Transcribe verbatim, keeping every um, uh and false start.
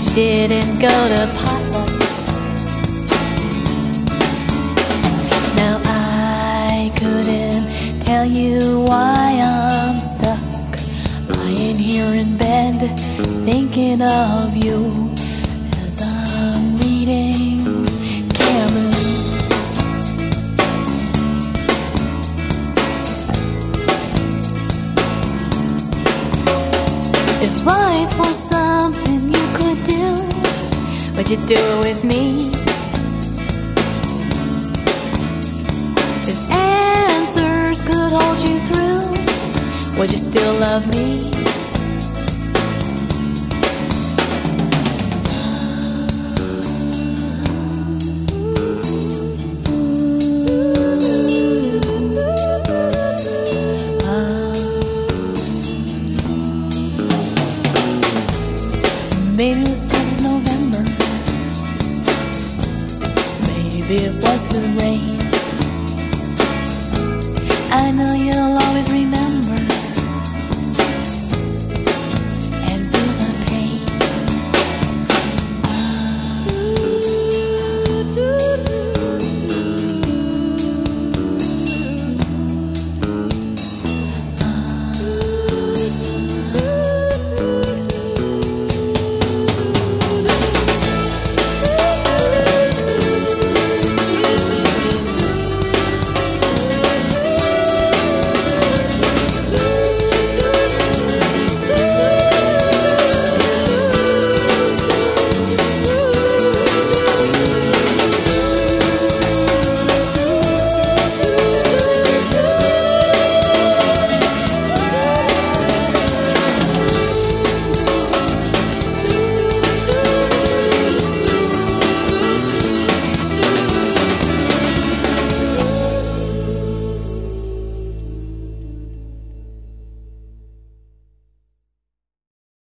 didn't go to potlucks. Now I couldn't tell you why I'm stuck, lying here in bed thinking of you as I'm reading Camus. If life was something you could do, would you do it with me? If answers could hold you through, would you still love me? Maybe it was because it was November. Maybe it was the rain. I know you'll always remember